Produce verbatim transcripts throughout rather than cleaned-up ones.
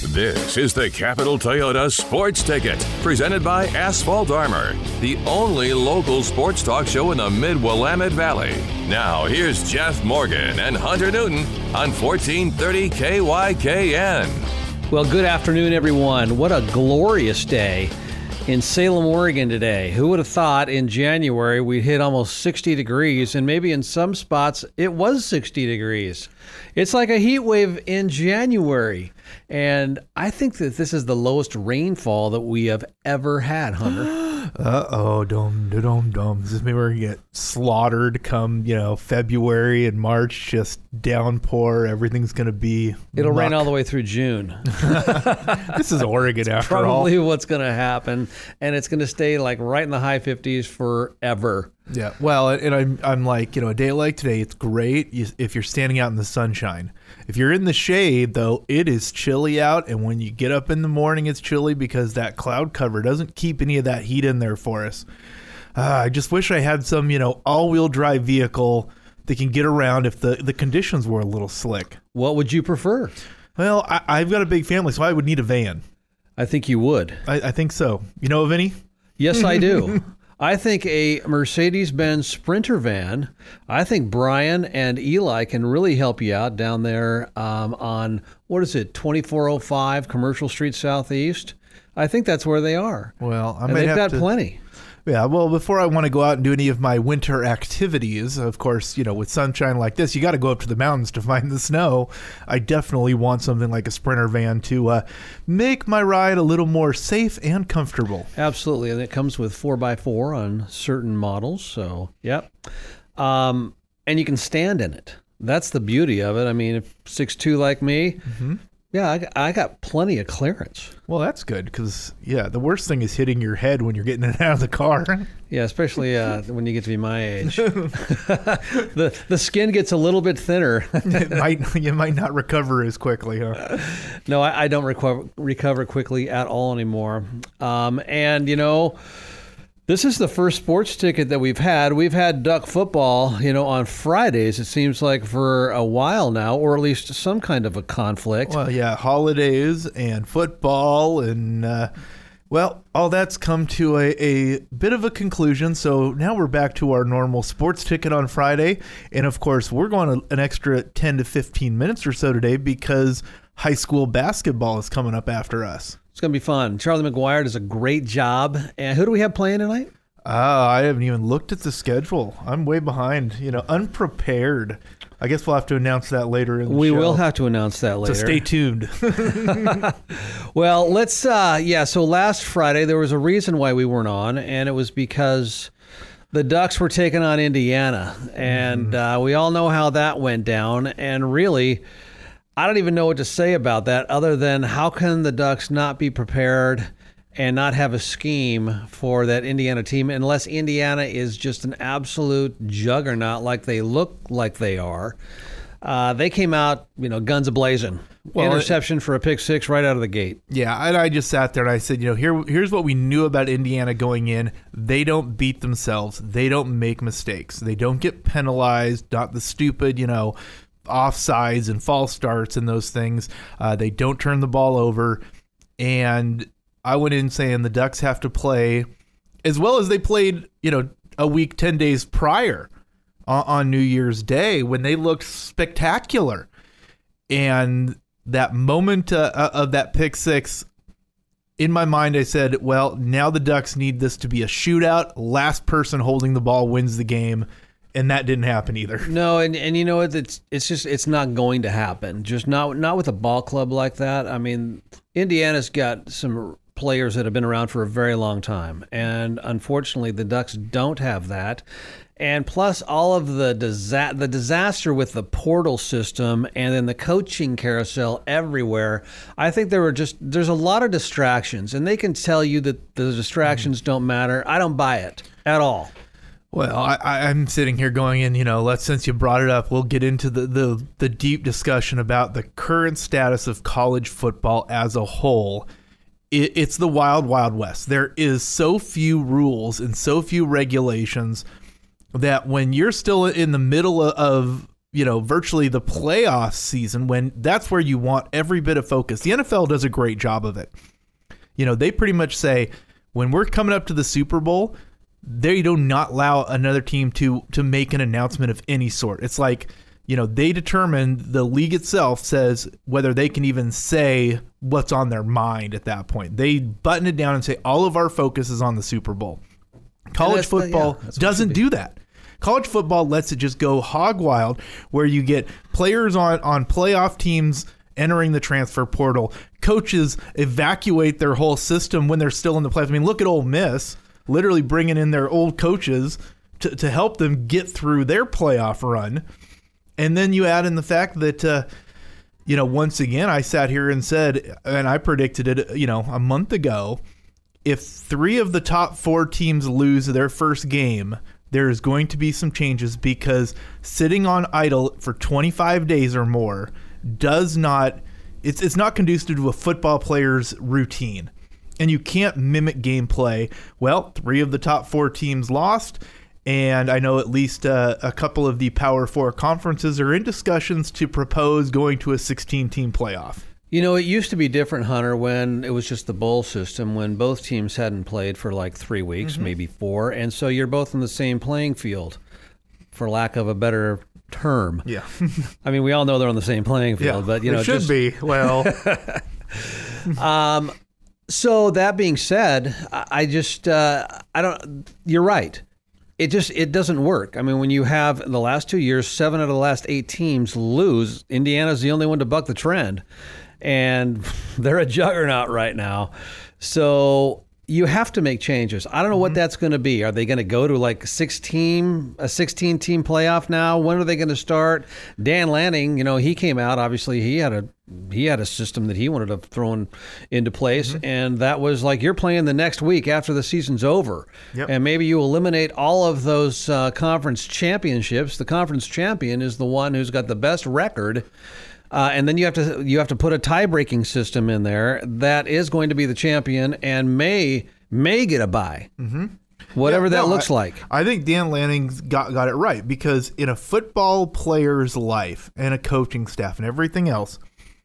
This is the Capital Toyota Sports Ticket, presented by Asphalt Armor, the only local sports talk show in the Mid-Willamette Valley. Now, here's Jeff Morgan and Hunter Newton on fourteen thirty K Y K N. Well, good afternoon, everyone. What a glorious day in Salem, Oregon today. Who would have thought in January we'd hit almost sixty degrees, and maybe in some spots it was sixty degrees. It's like a heat wave in January. And I think that this is the lowest rainfall that we have ever had, Hunter. Uh-oh, dum, dum, dum. Does this mean we're going to get slaughtered come, you know, February and March, just downpour, everything's going to be It'll muck. rain all the way through June. This is Oregon after all. Probably what's going to happen, and it's going to stay like right in the high fifties forever. Yeah, well, and I'm I'm like, you know, a day like today, it's great if you're standing out in the sunshine. If you're in the shade, though, it is chilly out, and when you get up in the morning, it's chilly because that cloud cover doesn't keep any of that heat in there for us. Uh, I just wish I had some, you know, all-wheel drive vehicle that can get around if the, the conditions were a little slick. What would you prefer? Well, I, I've got a big family, so I would need a van. I think you would. I, I think so. You know of any? Yes, I do. I think a Mercedes-Benz Sprinter van, I think Brian and Eli can really help you out down there um, on, what is it, twenty-four oh five Commercial Street Southeast. I think that's where they are. Well, I and might they've have got to, plenty. Yeah, well, before I want to go out and do any of my winter activities, of course, you know, with sunshine like this, you got to go up to the mountains to find the snow. I definitely want something like a Sprinter van to uh, make my ride a little more safe and comfortable. Absolutely, and it comes with four by four on certain models, so, yep. Um, and you can stand in it. That's the beauty of it. I mean, if six two like me, mm-hmm. yeah, I, I got plenty of clearance. Well, that's good because, yeah, the worst thing is hitting your head when you're getting it out of the car. Yeah, especially uh, when you get to be my age. the the skin gets a little bit thinner. it might You might not recover as quickly, huh? No, I, I don't recover, recover quickly at all anymore. Um, and, you know, this is the first sports ticket that we've had. We've had Duck football, you know, on Fridays, it seems like for a while now, or at least some kind of a conflict. Well, yeah, holidays and football and, uh, well, all that's come to a, a bit of a conclusion. So now we're back to our normal sports ticket on Friday. And, of course, we're going an extra ten to fifteen minutes or so today because high school basketball is coming up after us. It's going to be fun. Charlie McGuire does a great job. And who do we have playing tonight? Uh, I haven't even looked at the schedule. I'm way behind, you know, unprepared. I guess we'll have to announce that later in the we show. We will have to announce that later. So stay tuned. Well, let's, uh, yeah, so last Friday there was a reason why we weren't on, and it was because the Ducks were taking on Indiana. And mm. uh, we all know how that went down. And really, I don't even know what to say about that other than how can the Ducks not be prepared and not have a scheme for that Indiana team unless Indiana is just an absolute juggernaut like they look like they are. Uh, they came out, you know, guns a-blazing. Well, interception for a pick six right out of the gate. Yeah, and I just sat there and I said, you know, here, here's what we knew about Indiana going in. They don't beat themselves. They don't make mistakes. They don't get penalized, not the stupid, you know, offsides and false starts and those things. Uh, they don't turn the ball over. And I went in saying the Ducks have to play as well as they played, you know, a week, ten days prior on, on New Year's Day when they looked spectacular. And that moment uh, of that pick six, in my mind, I said, well, now the Ducks need this to be a shootout. Last person holding the ball wins the game. And that didn't happen either. No, and, and you know what? It's it's just it's not going to happen. Just not not with a ball club like that. I mean, Indiana's got some players that have been around for a very long time, and unfortunately, the Ducks don't have that. And plus, all of the disa- the disaster with the portal system and then the coaching carousel everywhere. I think there were just there's a lot of distractions, and they can tell you that the distractions don't matter. I don't buy it at all. Well, I, I'm sitting here going in, you know, let's, since you brought it up, we'll get into the, the, the deep discussion about the current status of college football as a whole. It, it's the wild, wild west. There is so few rules and so few regulations that when you're still in the middle of you know, virtually the playoff season, when that's where you want every bit of focus. The N F L does a great job of it. You know, they pretty much say, when we're coming up to the Super Bowl, they do not allow another team to to make an announcement of any sort. It's like, you know, they determine, the league itself says whether they can even say what's on their mind at that point. They button it down and say, all of our focus is on the Super Bowl. College football the, yeah, doesn't do that. College football lets it just go hog wild, where you get players on, on playoff teams entering the transfer portal. Coaches evacuate their whole system when they're still in the playoffs. I mean, look at Ole Miss, literally bringing in their old coaches to, to help them get through their playoff run. And then you add in the fact that, uh, you know, once again, I sat here and said, and I predicted it, you know, a month ago, if three of the top four teams lose their first game, there is going to be some changes, because sitting on idle for twenty-five days or more does not, it's it's not conducive to a football player's routine. And you can't mimic gameplay. Well, three of the top four teams lost, and I know at least uh, a couple of the Power Four conferences are in discussions to propose going to a sixteen-team playoff. You know, it used to be different, Hunter, when it was just the bowl system, when both teams hadn't played for like three weeks, mm-hmm. maybe four, and so you're both in the same playing field, for lack of a better term. Yeah. I mean, we all know they're on the same playing field, yeah, but, you know. It should just, be. Well. um, so that being said, I, I just, uh, I don't, you're right. It just, it doesn't work. I mean, when you have, in the last two years, seven out of the last eight teams lose, Indiana's the only one to buck the trend. And they're a juggernaut right now. So you have to make changes. I don't know mm-hmm. what that's going to be. Are they going to go to like six team, a sixteen team playoff now? When are they going to start? Dan Lanning, you know, he came out, obviously he had a, he had a system that he wanted to throw in, into place. Mm-hmm. And that was like, you're playing the next week after the season's over. Yep. And maybe you eliminate all of those uh, conference championships. The conference champion is the one who's got the best record. Uh, and then you have to you have to put a tie-breaking system in there that is going to be the champion and may may get a bye, mm-hmm. whatever yeah, no, that looks I, like. I think Dan Lanning's got got it right, because in a football player's life and a coaching staff and everything else,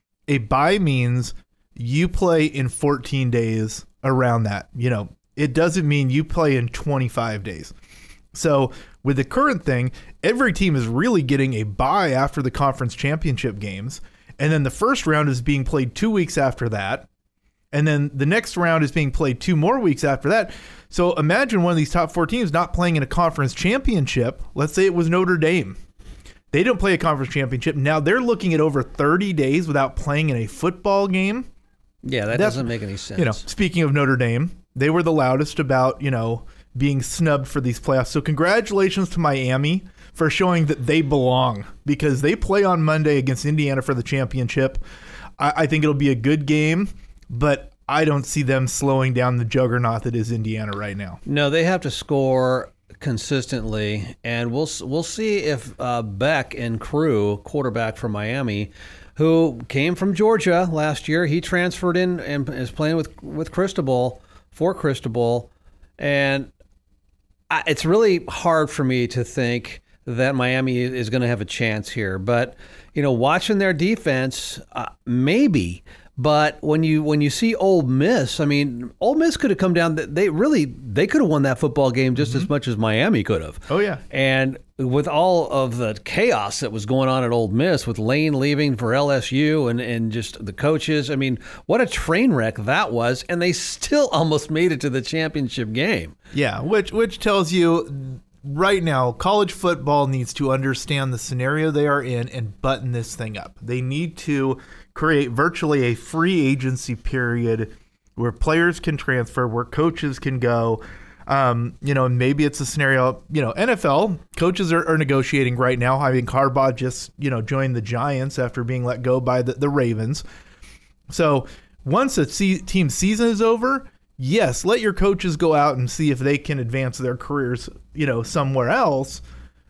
a bye means you play in fourteen days around that. You know, it doesn't mean you play in twenty-five days. So with the current thing, every team is really getting a bye after the conference championship games. And then the first round is being played two weeks after that. And then the next round is being played two more weeks after that. So imagine one of these top four teams not playing in a conference championship. Let's say it was Notre Dame. They don't play a conference championship. Now they're looking at over thirty days without playing in a football game. Yeah, that That's, doesn't make any sense. You know, speaking of Notre Dame, they were the loudest about, you know, being snubbed for these playoffs. So congratulations to Miami for showing that they belong, because they play on Monday against Indiana for the championship. I, I think it'll be a good game, but I don't see them slowing down the juggernaut that is Indiana right now. No, they have to score consistently, and we'll we'll see if uh, Beck and crew, quarterback from Miami, who came from Georgia last year, he transferred in and is playing with with Cristobal for Cristobal, and I, it's really hard for me to think that Miami is going to have a chance here. But, you know, watching their defense, uh, maybe. But when you when you see Ole Miss, I mean, Ole Miss could have come down. They really they could have won that football game just mm-hmm. as much as Miami could have. Oh yeah. And with all of the chaos that was going on at Ole Miss, with Lane leaving for L S U and and just the coaches, I mean, what a train wreck that was. And they still almost made it to the championship game. Yeah, which which tells you right now, college football needs to understand the scenario they are in and button this thing up. They need to create virtually a free agency period where players can transfer, where coaches can go. Um, you know, maybe it's a scenario, you know, N F L coaches are, are negotiating right now. I mean, Harbaugh just, you know, joined the Giants after being let go by the, the Ravens. So once a se- team season is over, yes, let your coaches go out and see if they can advance their careers, you know, somewhere else.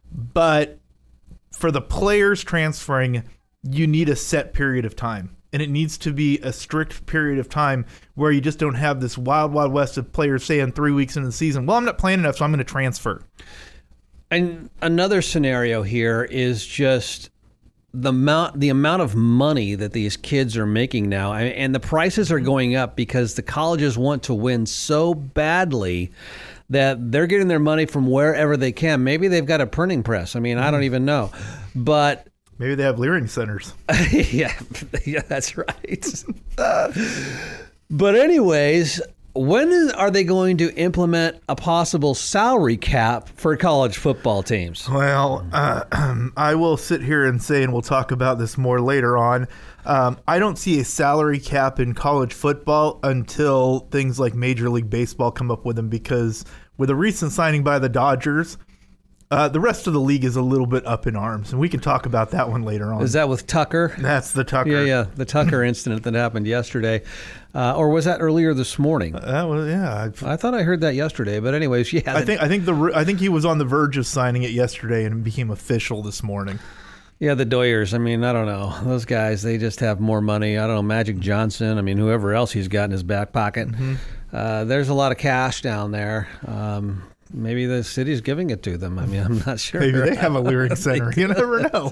But for the players transferring, you need a set period of time. And it needs to be a strict period of time where you just don't have this wild, wild west of players saying three weeks into the season, well, I'm not playing enough, so I'm going to transfer. And another scenario here is just the amount the amount of money that these kids are making now, and the prices are going up because the colleges want to win so badly that they're getting their money from wherever they can. Maybe they've got a printing press. I mean, I don't even know. But maybe they have Leering centers. yeah, yeah, that's right. But anyways, when is, are they going to implement a possible salary cap for college football teams? Well, uh, I will sit here and say, and we'll talk about this more later on, um, I don't see a salary cap in college football until things like Major League Baseball come up with them, because with a recent signing by the Dodgers, Uh, the rest of the league is a little bit up in arms, and we can talk about that one later on. Is that with Tucker? That's the Tucker. Yeah, yeah, the Tucker incident that happened yesterday. Uh, or was that earlier this morning? That was, yeah. I, I thought I heard that yesterday, but anyways, yeah. I think I think the I think he was on the verge of signing it yesterday, and it became official this morning. Yeah, the Doyers. I mean, I don't know. Those guys, they just have more money. I don't know, Magic Johnson. I mean, whoever else he's got in his back pocket. Mm-hmm. Uh, there's a lot of cash down there. Um Maybe the city's giving it to them. I mean, I'm not sure. Maybe they have a Leering center. You never know.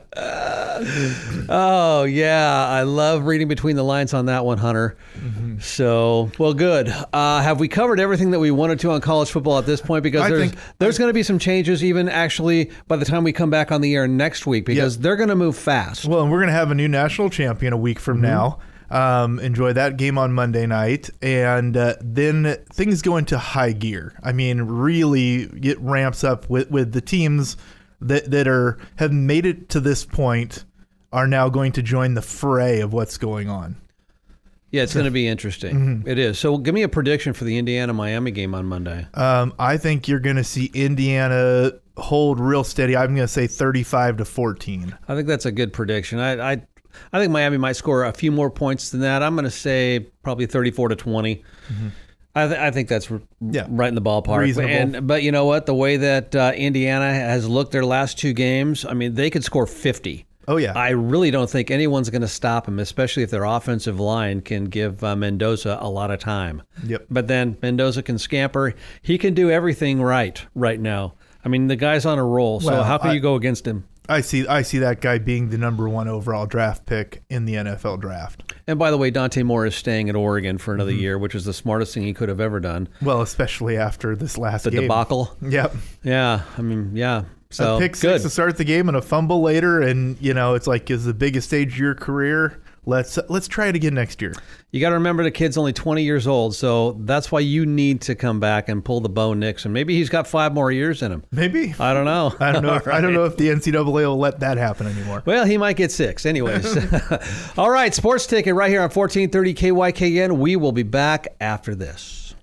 Oh, yeah. I love reading between the lines on that one, Hunter. Mm-hmm. So, well, good. Uh, have we covered everything that we wanted to on college football at this point? Because I there's, think, there's going to be some changes even actually by the time we come back on the air next week, because yeah. they're going to move fast. Well, and we're going to have a new national champion a week from mm-hmm. now. Um, enjoy that game on Monday night, and uh, then things go into high gear. I mean, really, it ramps up with, with the teams that that are have made it to this point are now going to join the fray of what's going on. Yeah, it's going to be interesting. Mm-hmm. It is. So, give me a prediction for the Indiana-Miami game on Monday. Um, I think you're going to see Indiana hold real steady. I'm going to say thirty-five to fourteen. I think that's a good prediction. I. I I think Miami might score a few more points than that. I'm going to say probably thirty-four to twenty. Mm-hmm. I, th- I think that's r- yeah. right in the ballpark. Reasonable. And, but you know what? The way that uh, Indiana has looked their last two games, I mean, they could score fifty. Oh, yeah. I really don't think anyone's going to stop them, especially if their offensive line can give uh, Mendoza a lot of time. Yep. But then Mendoza can scamper. He can do everything right right now. I mean, the guy's on a roll, so well, how can I- you go against him? I see I see that guy being the number one overall draft pick in the N F L draft. And by the way, Dante Moore is staying at Oregon for another mm-hmm. year, which is the smartest thing he could have ever done. Well, especially after this last the game. The debacle. Yep. Yeah. I mean, yeah. So a pick six good. to start the game and a fumble later, and you know it's like, is the biggest stage of your career. Let's let's try it again next year. You got to remember the kid's only twenty years old, so that's why you need to come back and pull the Bo Nix, and maybe he's got five more years in him. Maybe. I don't know. I don't know. If, right. I don't know if the N C double A will let that happen anymore. Well, he might get six. Anyways. All right, Sports Ticket right here on fourteen thirty K Y K N. We will be back after this.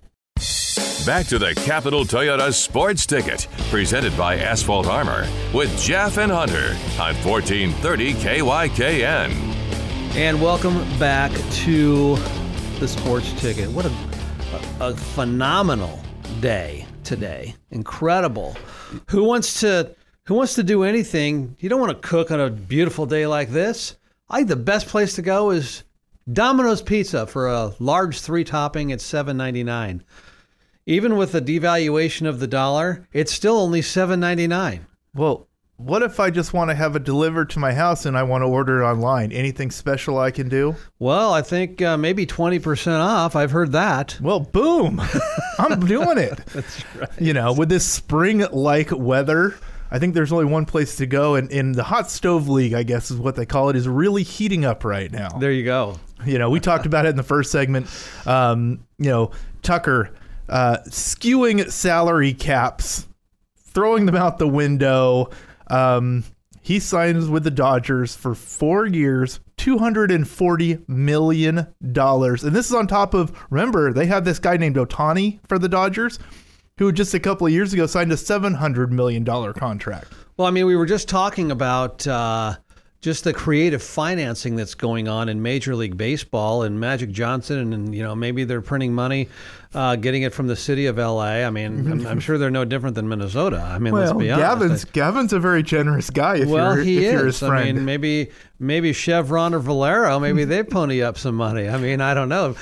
Back to the Capital Toyota Sports Ticket, presented by Asphalt Armor, with Jeff and Hunter on fourteen thirty K Y K N. And welcome back to the Sports Ticket. What a, a, a phenomenal day today. Incredible. Who wants to who wants to do anything? You don't want to cook on a beautiful day like this. I think the best place to go is Domino's Pizza for a large three topping at seven ninety-nine. Even with the devaluation of the dollar, it's still only seven ninety-nine. Well, what if I just want to have it delivered to my house and I want to order it online? Anything special I can do? Well, I think uh, maybe twenty percent off. I've heard that. Well, boom. I'm doing it. That's right. You know, with this spring-like weather, I think there's only one place to go. And, and the Hot Stove League, I guess is what they call it, is really heating up right now. There you go. You know, we talked about it in the first segment. Um, you know, Tucker uh, skewing salary caps, throwing them out the window. Um, he signs with the Dodgers for four years, two hundred forty million dollars. And this is on top of, remember, they had this guy named Ohtani for the Dodgers, who just a couple of years ago signed a seven hundred million dollars contract. Well, I mean, we were just talking about uh, just the creative financing that's going on in Major League Baseball and Magic Johnson, and, and you know, maybe they're printing money, uh, getting it from the city of L A. I mean, I'm, I'm sure they're no different than Minnesota. I mean, well, let's be honest. Gavin's, Gavin's a very generous guy if, well, you're, he if is. you're his friend. I mean, maybe, maybe Chevron or Valero, maybe they pony up some money. I mean, I don't know.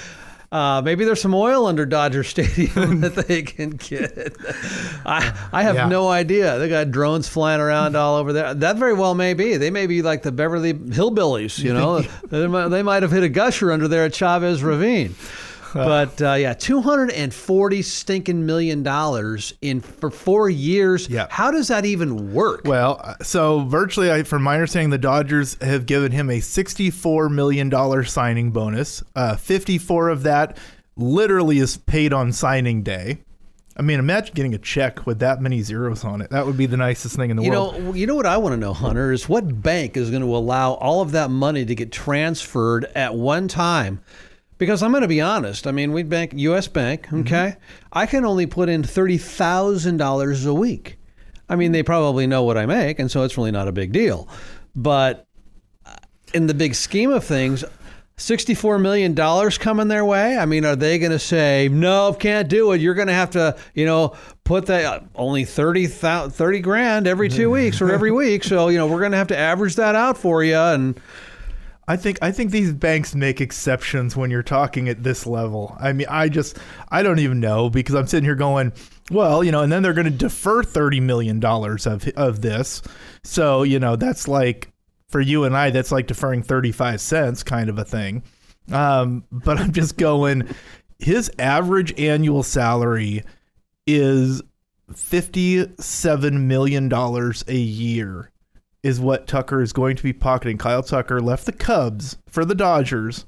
Uh, maybe there's some oil under Dodger Stadium that they can get. I I have Yeah. no idea. They got drones flying around all over there. That very well may be. They may be like the Beverly Hillbillies. You know, they, might, they might have hit a gusher under there at Chavez Ravine. But uh, yeah, two hundred forty stinking million dollars in for four years. Yeah. How does that even work? Well, so virtually, I, from my understanding, the Dodgers have given him a sixty-four million dollars signing bonus. Uh, fifty-four of that literally is paid on signing day. I mean, imagine getting a check with that many zeros on it. That would be the nicest thing in the You world. know, you know what I want to know, Hunter, is what bank is going to allow all of that money to get transferred at one time? Because I'm going to be honest. I mean, we bank U S Bank, okay? Mm-hmm. I can only put in thirty thousand dollars a week. I mean, they probably know what I make, and so it's really not a big deal. But in the big scheme of things, sixty-four million dollars coming their way? I mean, are they going to say, no, can't do it. You're going to have to, you know, put that uh, only thirty, thirty grand every two weeks or every week. So, you know, we're going to have to average that out for you. And I think I think these banks make exceptions when you're talking at this level. I mean, I just I don't even know, because I'm sitting here going, well, you know, and then they're going to defer thirty million dollars of of this. So, you know, that's like, for you and I, that's like deferring thirty-five cents kind of a thing. Um, but I'm just going, his average annual salary is fifty-seven million dollars a year. Is what Tucker is going to be pocketing. Kyle Tucker left the Cubs for the Dodgers.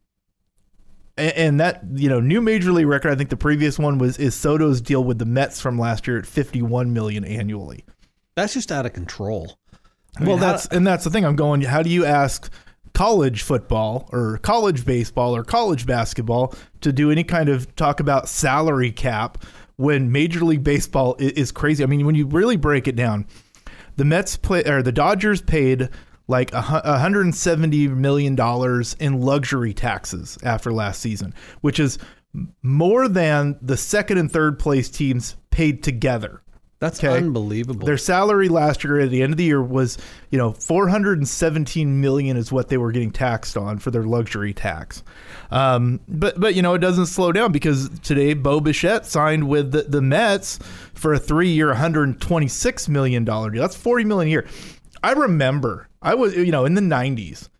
And, and that, you know, new major league record, I think the previous one was is Soto's deal with the Mets from last year at fifty-one million dollars annually. that's just out of control. I Well, mean, how- that's and that's the thing. I'm going, how do you ask college football or college baseball or college basketball to do any kind of talk about salary cap when Major League Baseball is, is crazy? I mean, when you really break it down, the Mets play or the Dodgers paid like a one hundred seventy million dollars in luxury taxes after last season, which is more than the second and third place teams paid together. That's Okay. unbelievable. Their salary last year at the end of the year was, you know, four hundred seventeen million is what they were getting taxed on for their luxury tax. Um, but, but, you know, it doesn't slow down because today Bo Bichette signed with the, the Mets for a three year, one hundred twenty-six million dollars deal. That's forty million dollars a year. I remember I was, you know, in the nineties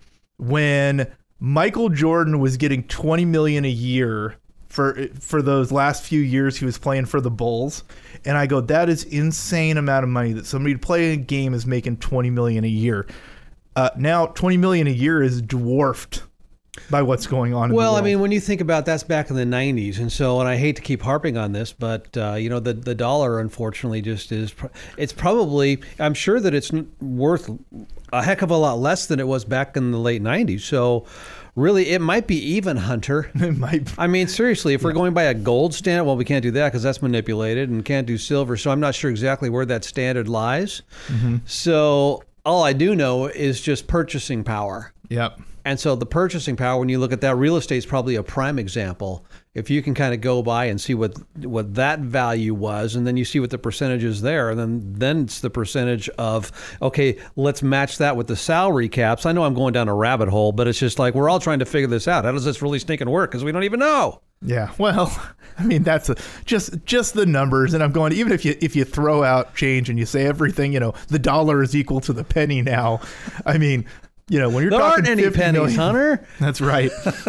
when Michael Jordan was getting twenty million dollars a year for for those last few years he was playing for the Bulls. And I go, that is insane amount of money that somebody to play a game is making twenty million dollars a year. Uh, now twenty million dollars a year is dwarfed by what's going on in Well, the I world. mean, when you think about that's back in the nineties, and so, and I hate to keep harping on this, but uh, you know, the the dollar unfortunately just is. It's probably, I'm sure that it's worth a heck of a lot less than it was back in the late nineties. So, really, it might be even, Hunter. It might be. I mean, seriously, if we're going by a gold standard, well, we can't do that because that's manipulated, and can't do silver. So I'm not sure exactly where that standard lies. Mm-hmm. So all I do know is just purchasing power. Yep. And so the purchasing power, when you look at that, real estate is probably a prime example. If you can kind of go by and see what what that value was, and then you see what the percentage is there, and then, then it's the percentage of, okay, let's match that with the salary caps. I know I'm going down a rabbit hole, but it's just like we're all trying to figure this out. How does this really stinking work? Because we don't even know. Yeah, well, I mean that's a, just just the numbers, and I'm going, even if you if you throw out change and you say everything, you know, the dollar is equal to the penny now. I mean, you know, when you're There talking aren't any fifty pennies, million, Hunter. That's right.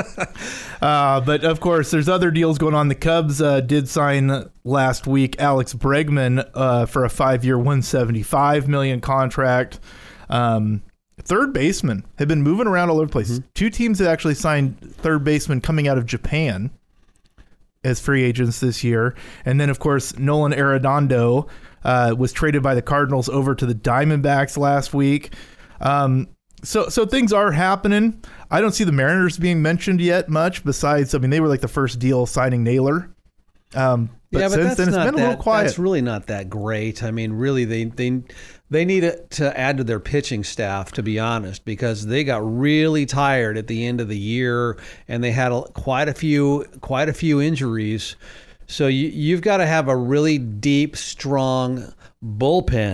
uh, but of course, there's other deals going on. The Cubs uh, did sign last week Alex Bregman uh, for a five-year, one hundred seventy-five million dollars contract. Um, third baseman have been moving around all over the place. Mm-hmm. Two teams have actually signed third baseman coming out of Japan as free agents this year. And then, of course, Nolan Arredondo uh, was traded by the Cardinals over to the Diamondbacks last week. Um, so so things are happening. I don't see the Mariners being mentioned yet much besides, I mean, they were like the first deal signing Naylor. Um, but yeah, but since that's then, it's not been a that, little quiet. That's really not that great. I mean, really, they they they need to add to their pitching staff, to be honest, because they got really tired at the end of the year, and they had a, quite a few quite a few injuries. So you you've got to have a really deep, strong bullpen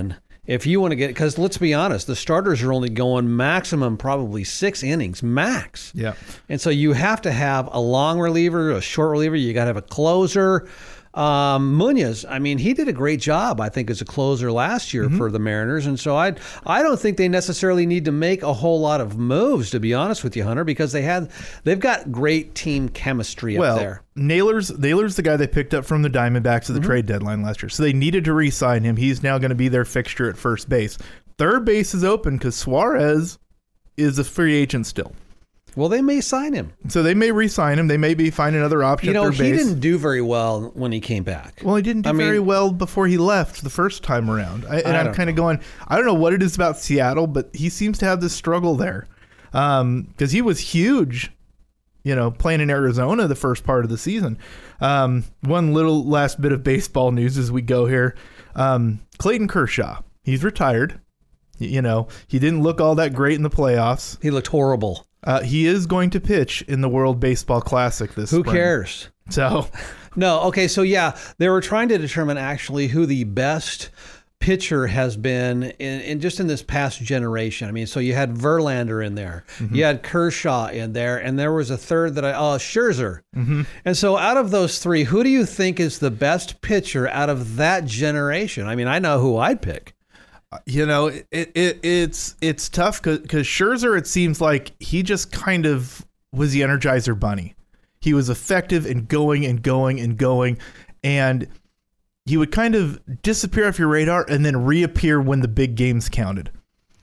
If you want to get, because let's be honest, the starters are only going maximum probably six innings, max. Yeah. And so you have to have a long reliever, a short reliever. You got to have a closer. Um, Munoz, I mean, he did a great job, I think, as a closer last year mm-hmm. for the Mariners. And so I I don't think they necessarily need to make a whole lot of moves, to be honest with you, Hunter, because they had they've got great team chemistry well, up there. Naylor's Naylor's the guy they picked up from the Diamondbacks at the mm-hmm. trade deadline last year. So they needed to re-sign him. He's now going to be their fixture at first base. Third base is open because Suarez is a free agent still. Well, they may sign him. So they may re-sign him. They may be find another option. You know, at their he base. didn't do very well when he came back. Well, he didn't do I very mean, well before he left the first time around. I, and I I'm kind of going, I don't know what it is about Seattle, but he seems to have this struggle there. Um, because he was huge, you know, playing in Arizona the first part of the season. Um, one little last bit of baseball news as we go here. Um, Clayton Kershaw, he's retired. You know, he didn't look all that great in the playoffs. He looked horrible. Uh, he is going to pitch in the World Baseball Classic this Who spring. cares? So, no, okay, so yeah, they were trying to determine actually who the best pitcher has been in, in just in this past generation. I mean, so you had Verlander in there, mm-hmm. you had Kershaw in there, and there was a third that I, oh, Scherzer. Mm-hmm. And so out of those three, who do you think is the best pitcher out of that generation? I mean, I know who I'd pick. You know, it, it it's it's tough because Scherzer, it seems like he just kind of was the Energizer Bunny. He was effective and going and going and going, and he would kind of disappear off your radar and then reappear when the big games counted.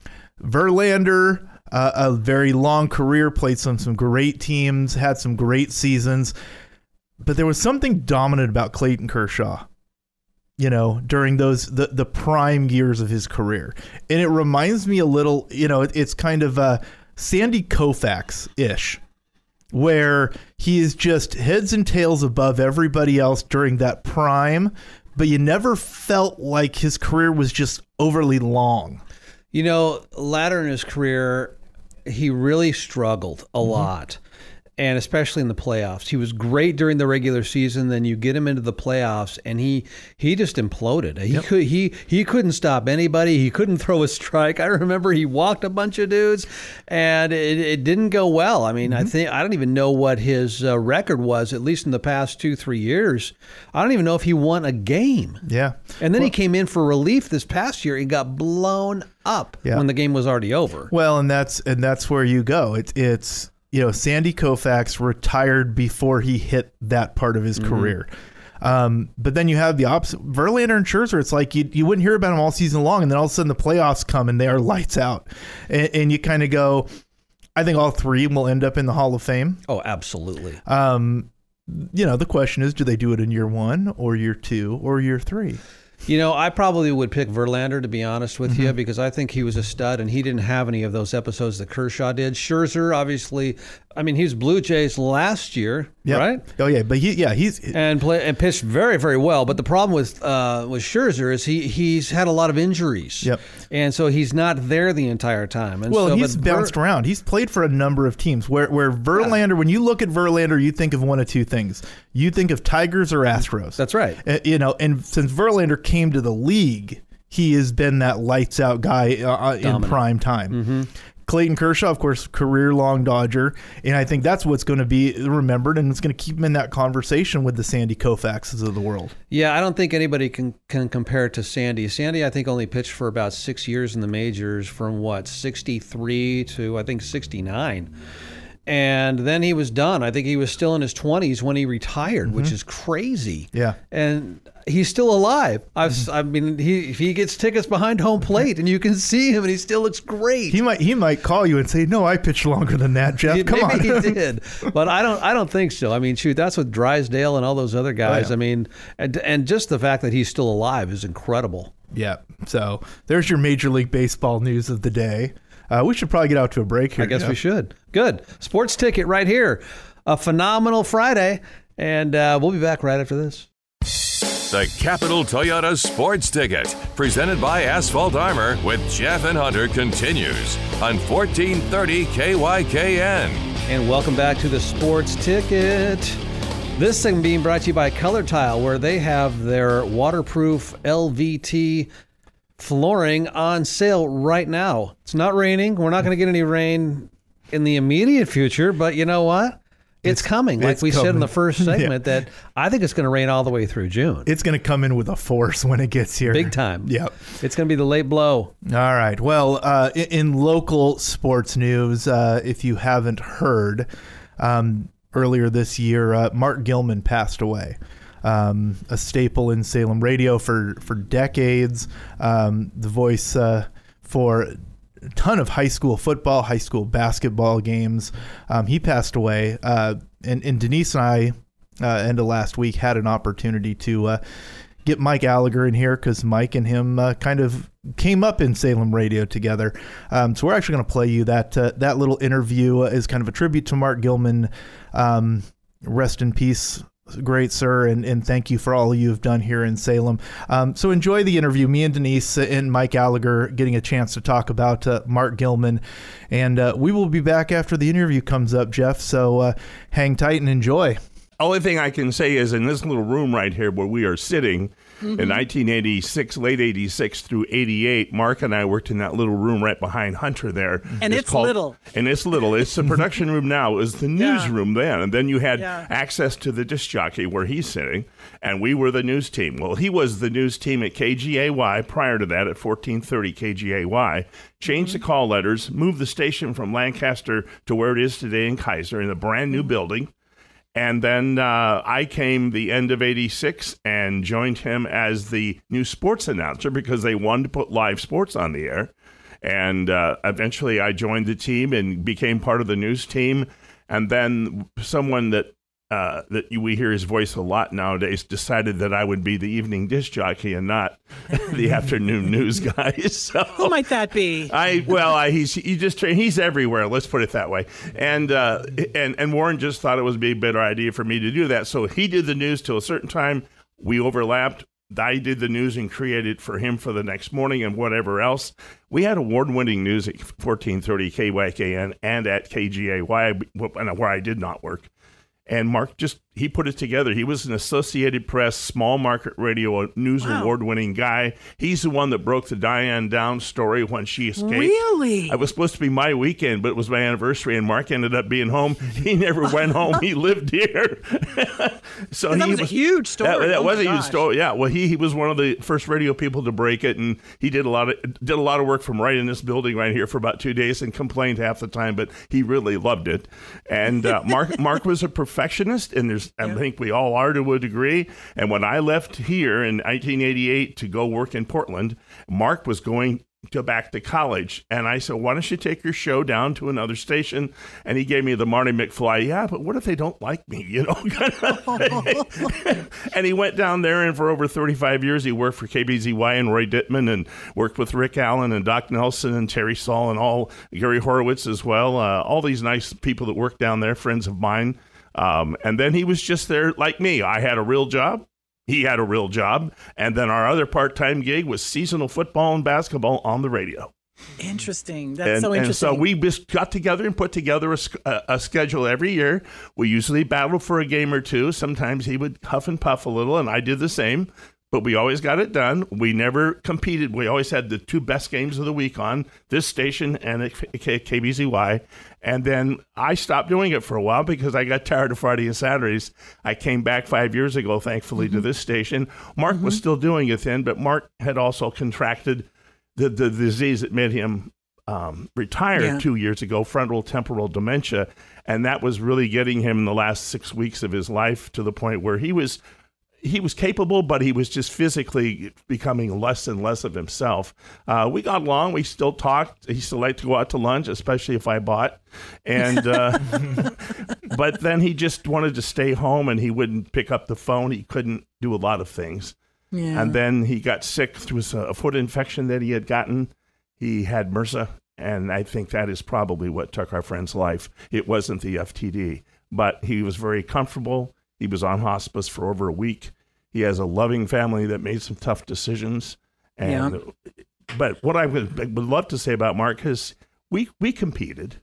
Verlander, uh, a very long career, played some some great teams, had some great seasons, but there was something dominant about Clayton Kershaw, you know, during those the, the prime years of his career. And it reminds me a little, you know, it, it's kind of uh, Sandy Koufax-ish, where he is just heads and tails above everybody else during that prime, but you never felt like his career was just overly long. You know, later in his career, he really struggled a mm-hmm. lot. And especially in the playoffs. He was great during the regular season. Then you get him into the playoffs, and he he just imploded. He yep. could he he couldn't stop anybody. He couldn't throw a strike. I remember he walked a bunch of dudes, and it, it didn't go well. I mean, mm-hmm. I think I don't even know what his uh, record was. At least in the past two three years, I don't even know if he won a game. Yeah, and then well, he came in for relief this past year and got blown up yeah. when the game was already over. Well, and that's and that's where you go. It's it's. You know, Sandy Koufax retired before he hit that part of his mm-hmm. career. Um, but then you have the opposite. Verlander and Scherzer, it's like you, you wouldn't hear about them all season long, and then all of a sudden the playoffs come and they are lights out. And, and you kind of go, I think all three will end up in the Hall of Fame. Oh, absolutely. Um, you know, the question is, do they do it in year one or year two or year three? You know, I probably would pick Verlander, to be honest with mm-hmm. you, because I think he was a stud, and he didn't have any of those episodes that Kershaw did. Scherzer, obviously, I mean, he was Blue Jays last year, yep. right? Oh yeah, but he, yeah, he's and play and pitched very, very well. But the problem with uh, with Scherzer is he he's had a lot of injuries, yep, and so he's not there the entire time. And well, so, he's bounced Ver- around. He's played for a number of teams. Where where Verlander, yeah. when you look at Verlander, you think of one of two things: you think of Tigers or Astros. That's right. Uh, you know, and since Verlander came to the league, he has been that lights out guy uh, in prime time. Mm-hmm. Clayton Kershaw, of course, career-long Dodger, and I think that's what's going to be remembered, and it's going to keep him in that conversation with the Sandy Koufaxes of the world. Yeah, I don't think anybody can, can compare it to Sandy. Sandy, I think, only pitched for about six years in the majors, from, what, sixty-three to, I think, sixty-nine. And then he was done. I think he was still in his twenties when he retired, mm-hmm. which is crazy. Yeah. And he's still alive. I've, mm-hmm. I mean, he he gets tickets behind home plate, and you can see him, and he still looks great. He might he might call you and say, "No, I pitched longer than that, Jeff. Come Maybe on." He did, but I don't I don't think so. I mean, shoot, that's with Drysdale and all those other guys. Oh, yeah. I mean, and and just the fact that he's still alive is incredible. Yeah. So there's your Major League Baseball news of the day. Uh, we should probably get out to a break here. I guess Jeff. we should. Good. Sports Ticket right here. A phenomenal Friday. And uh, we'll be back right after this. The Capital Toyota Sports Ticket, presented by Asphalt Armor with Jeff and Hunter, continues on fourteen thirty K Y K N. And welcome back to the Sports Ticket. This thing being brought to you by Color Tile, where they have their waterproof L V T flooring on sale right now. It's not raining. We're not going to get any rain in the immediate future, but you know what? It's, it's coming. Like it's we coming. said in the first segment, yeah. that I think it's going to rain all the way through June. It's going to come in with a force when it gets here. Big time. Yep. It's going to be the late blow. All right. Well, uh, in, in local sports news, uh, if you haven't heard, um, earlier this year, uh, Mark Gilman passed away. Um, a staple in Salem radio for, for decades. Um, the voice uh, for a ton of high school football, high school basketball games. Um, he passed away. Uh, and, and Denise and I, uh, end of last week, had an opportunity to uh, get Mike Gallagher in here because Mike and him uh, kind of came up in Salem radio together. Um, so we're actually going to play you that uh, that little interview as kind of a tribute to Mark Gilman. Um, rest in peace, great sir, and, and thank you for all you've done here in Salem. Um, so enjoy the interview, me and Denise and Mike Gallagher getting a chance to talk about uh, Mark Gilman. And uh, we will be back after the interview comes up, Jeff. So uh, hang tight and enjoy. Only thing I can say is in this little room right here where we are sitting, mm-hmm. in nineteen eighty-six, late eighty-six through eighty-eight, Mark and I worked in that little room right behind Hunter there. And it's, it's called, little. And it's little. It's the production room now. It was the newsroom yeah. then. And then you had yeah. access to the disc jockey where he's sitting. And we were the news team. Well, he was the news team at K G A Y prior to that at fourteen thirty K G A Y. Changed mm-hmm. the call letters, moved the station from Lancaster to where it is today in Kaiser in a brand new mm-hmm. building. And then uh, I came the end of eighty-six and joined him as the new sports announcer because they wanted to put live sports on the air. And uh, eventually I joined the team and became part of the news team. And then someone that uh, that we hear his voice a lot nowadays decided that I would be the evening disc jockey and not the afternoon news guy. So who might that be? I well, I, he's he just he's everywhere. Let's put it that way. And uh, and and Warren just thought it would be a better idea for me to do that. So he did the news till a certain time. We overlapped. I did the news and created for him for the next morning and whatever else. We had award-winning news at fourteen thirty K Y K N and at K G A Y, where I did not work. And Mark just, he put it together. He was an Associated Press small market radio news wow. award-winning guy. He's the one that broke the Diane Downs story when she escaped. Really? It was supposed to be my weekend, but it was my anniversary, and Mark ended up being home. He never went home. He lived here. So that he was a huge story. That, that oh was a gosh. huge story. Yeah. Well, he, he was one of the first radio people to break it, and he did a lot of did a lot of work from right in this building right here for about two days and complained half the time, but he really loved it. And uh, Mark Mark was a perfectionist, and there's yeah. I think we all are to a degree. And when I left here in nineteen eighty-eight to go work in Portland, Mark was going to back to college. And I said, why don't you take your show down to another station? And he gave me the Marty McFly. Yeah, but what if they don't like me? You know? And he went down there, and for over thirty-five years, he worked for K B Z Y and Roy Dittman, and worked with Rick Allen and Doc Nelson and Terry Saul and all, Gary Horowitz as well. Uh, all these nice people that work down there, friends of mine. Um, and then he was just there like me. I had a real job. He had a real job. And then our other part-time gig was seasonal football and basketball on the radio. Interesting. That's and, so interesting. And so we just got together and put together a, a, a schedule every year. We usually battled for a game or two. Sometimes he would huff and puff a little, and I did the same. But we always got it done. We never competed. We always had the two best games of the week on this station and at K B Z Y. And then I stopped doing it for a while because I got tired of Friday and Saturdays. I came back five years ago, thankfully, mm-hmm. to this station. Mark mm-hmm. was still doing it then, but Mark had also contracted the, the disease that made him um, retire yeah. two years ago, frontal temporal dementia. And that was really getting him in the last six weeks of his life to the point where he was He was capable, but he was just physically becoming less and less of himself. Uh, we got along. We still talked. He still liked to go out to lunch, especially if I bought. And uh, but then he just wanted to stay home, and he wouldn't pick up the phone. He couldn't do a lot of things. Yeah. And then he got sick through a foot infection that he had gotten. He had MRSA, and I think that is probably what took our friend's life. It wasn't the F T D, but he was very comfortable. He was on hospice for over a week. He has a loving family that made some tough decisions. And, yeah. But what I would, I would love to say about Mark is we, we competed.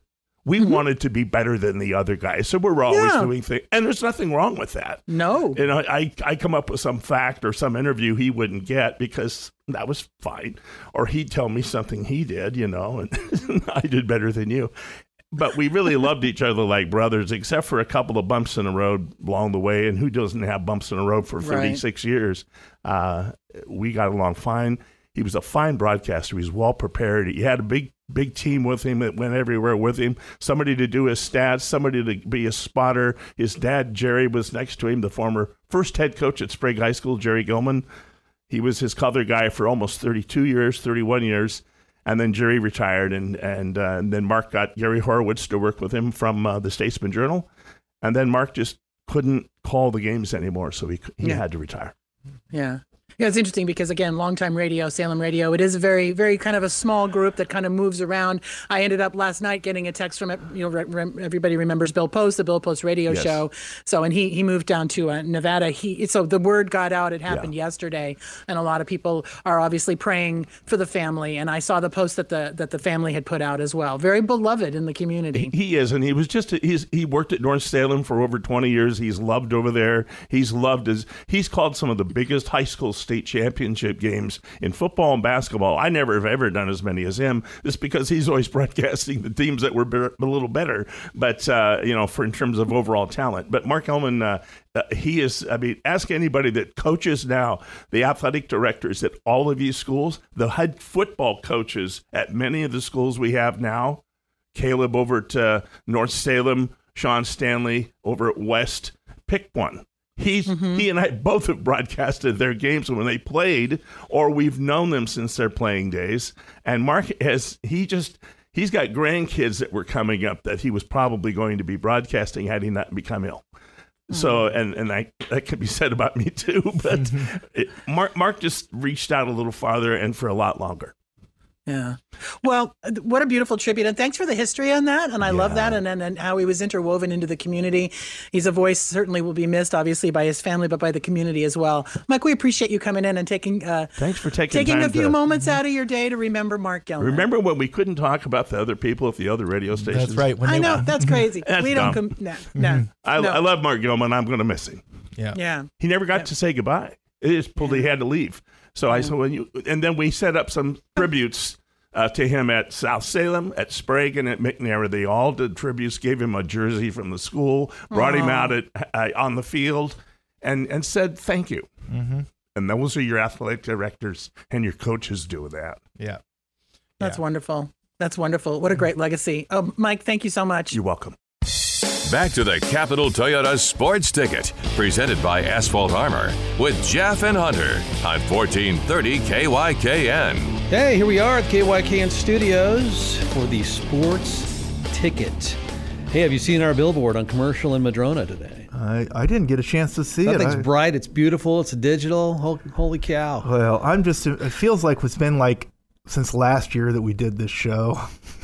We mm-hmm. wanted to be better than the other guys, so we're always Yeah. doing things, and there's nothing wrong with that. No. You know, I, I come up with some fact or some interview he wouldn't get because that was fine. Or he'd tell me something he did, you know, and I did better than you. But we really loved each other like brothers, except for a couple of bumps in the road along the way. And who doesn't have bumps in the road for thirty-six right. years? Uh, we got along fine. He was a fine broadcaster. He was well prepared. He had a big, big team with him that went everywhere with him. Somebody to do his stats, somebody to be a spotter. His dad, Jerry, was next to him, the former first head coach at Sprague High School, Jerry Gilman. He was his color guy for almost thirty-two years, thirty-one years. And then Jerry retired, and and, uh, and then Mark got Gary Horowitz to work with him from uh, the Statesman Journal. And then Mark just couldn't call the games anymore, so he he yeah. had to retire. Yeah. Yeah, it's interesting because, again, longtime radio, Salem Radio, it is a very, very kind of a small group that kind of moves around. I ended up last night getting a text from, you know, re- re- everybody remembers Bill Post, the Bill Post radio yes. show. So, and he he moved down to uh, Nevada. He So the word got out. It happened yeah. yesterday. And a lot of people are obviously praying for the family. And I saw the post that the that the family had put out as well. Very beloved in the community. He, he is. And he was just, he's, he worked at North Salem for over twenty years. He's loved over there. He's loved his, he's called some of the biggest high school state championship games in football and basketball. I never have ever done as many as him, just because he's always broadcasting the teams that were be- a little better, but uh, you know, for in terms of overall talent. But Mark Hellman, uh, uh, he is. I mean, ask anybody that coaches now, the athletic directors at all of these schools, the head football coaches at many of the schools we have now. Caleb over at uh, North Salem, Sean Stanley over at West. Pick one. He's, mm-hmm. He and I both have broadcasted their games when they played, or we've known them since their playing days. And Mark has, he just, he's got grandkids that were coming up that he was probably going to be broadcasting had he not become ill. Mm-hmm. So, and, and I, that could be said about me too, but mm-hmm. it, Mark, Mark just reached out a little farther and for a lot longer. Yeah. Well, what a beautiful tribute. And thanks for the history on that. And I yeah. love that. And, and and how he was interwoven into the community. He's a voice certainly will be missed, obviously, by his family, but by the community as well. Mike, we appreciate you coming in and taking uh, thanks for taking taking time a few to, moments out of your day to remember Mark Gilman. Remember when we couldn't talk about the other people at the other radio stations? That's right. When I they know. were. That's crazy. That's we dumb. don't. Com- no. No. I, no. I love Mark Gilman. I'm going to miss him. Yeah. Yeah. He never got yeah. to say goodbye. It just pulled. Yeah. He had to leave. So yeah. I said, when you, and then we set up some tributes. Uh, to him at South Salem, at Sprague, and at McNair. They all did tributes, gave him a jersey from the school, brought Aww. him out at, uh, on the field, and, and said thank you. Mm-hmm. And those are your athletic directors and your coaches do that. Yeah. That's yeah. wonderful. That's wonderful. What a great legacy. Oh, Mike, thank you so much. You're welcome. Back to the Capital Toyota Sports Ticket, presented by Asphalt Armor, with Jeff and Hunter on fourteen thirty K Y K N. Hey, here we are at K Y K N Studios for the Sports Ticket. Hey, have you seen our billboard on Commercial in Madrona today? I, I didn't get a chance to see that it. That thing's I, bright. It's beautiful. It's digital. Ho- holy cow. Well, I'm just, it feels like it's been like since last year that we did this show.